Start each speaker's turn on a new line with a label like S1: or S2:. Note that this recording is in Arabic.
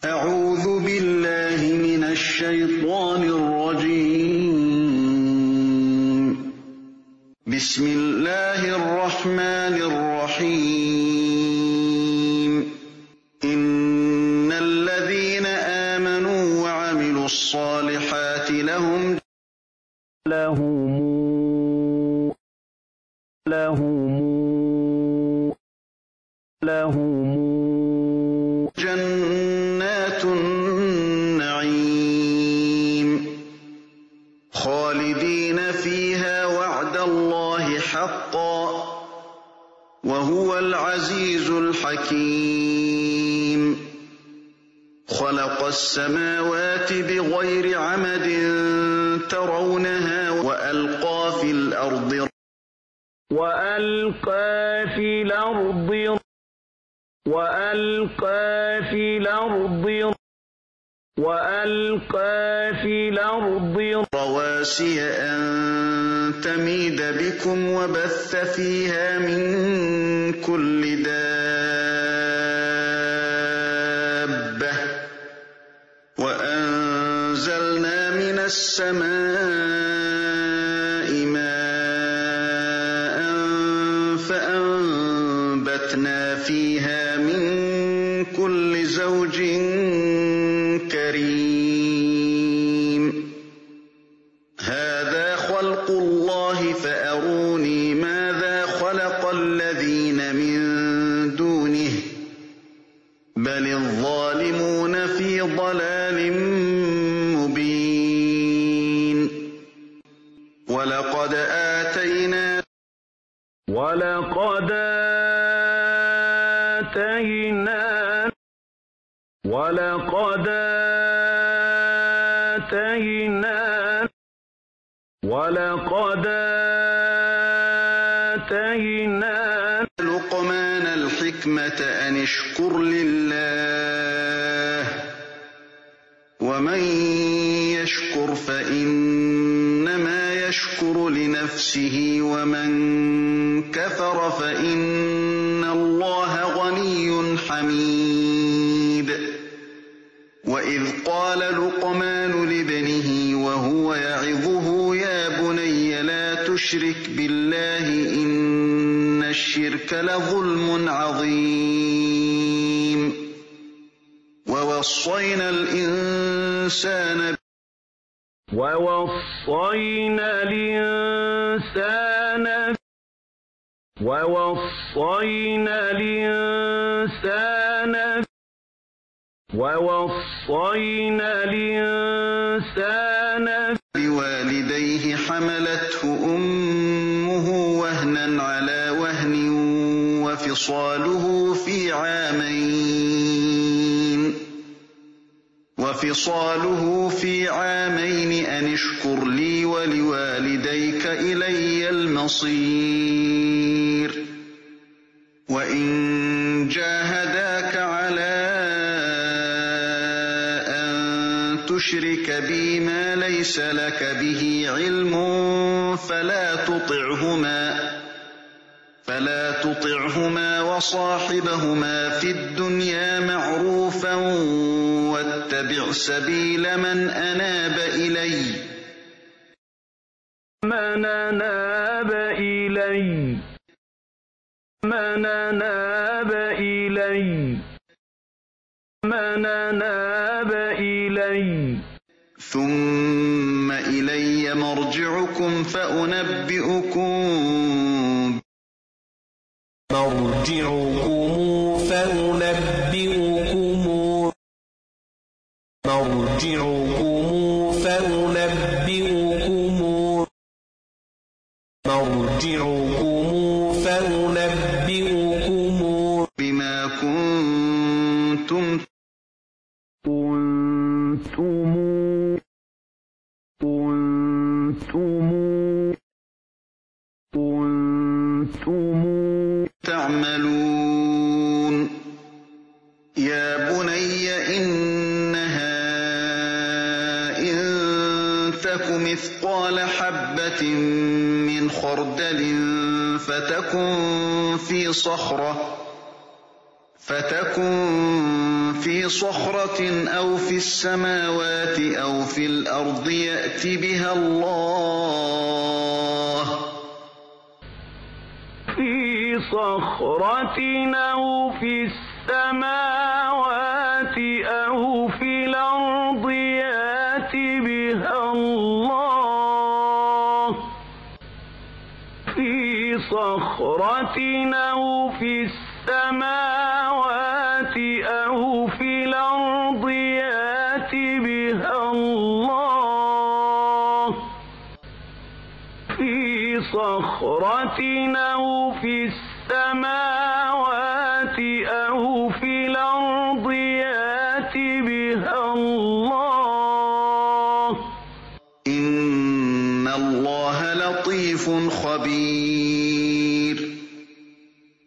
S1: أعوذ بالله من الشيطان الرجيم. بسم الله الرحمن الرحيم. إن الذين آمنوا وعملوا الصالحات لهم جنات النعيم خالدين فيها وعد الله حقا وهو العزيز الحكيم. خلق السماوات بغير عمد ترونها وألقى في الأرض رواسي أن تميد بكم وبث فيها من كل دابة وأنزلنا من السماء ماء فأنبتنا فيها من كل زوج كريم. هذا خلق الله فأروني ماذا خلق الذين من دونه بل الظالمون في ضلال مبين. ولقد آتينا لقمان الحكمة أن اشكر لله ومن يشكر فإنما يشكر لنفسه ومن كفر فإن الله غني حميد. وإذ قال لقمان لابنه وهو يعظه يا بني لا تشرك بالله إن الشرك لظلم عظيم. ووصينا الإنسان بوالديه حملته أمه وهنا على وهن وفصاله في عامين أن اشكر لي ولوالديك إلي المصير. وإن جاهداك على أن تشرك بي ما ليس لك به علم فلا تطعهما وصاحبهما في الدنيا معروفا واتبع سبيل من أناب إلي ثم إلي مرجعكم فأنبئكم بما كنتم تعملون. يا بني إنها إن تك مثقال حبة من خردل فتكن فتكن في صخرة أو في السماوات أو في الأرض يأت بها الله
S2: في صخرة أو في السماوات أو في الأرض يأت بها الله في صخرة أو في السماوات أو في الأرض يأت بها الله في صخرة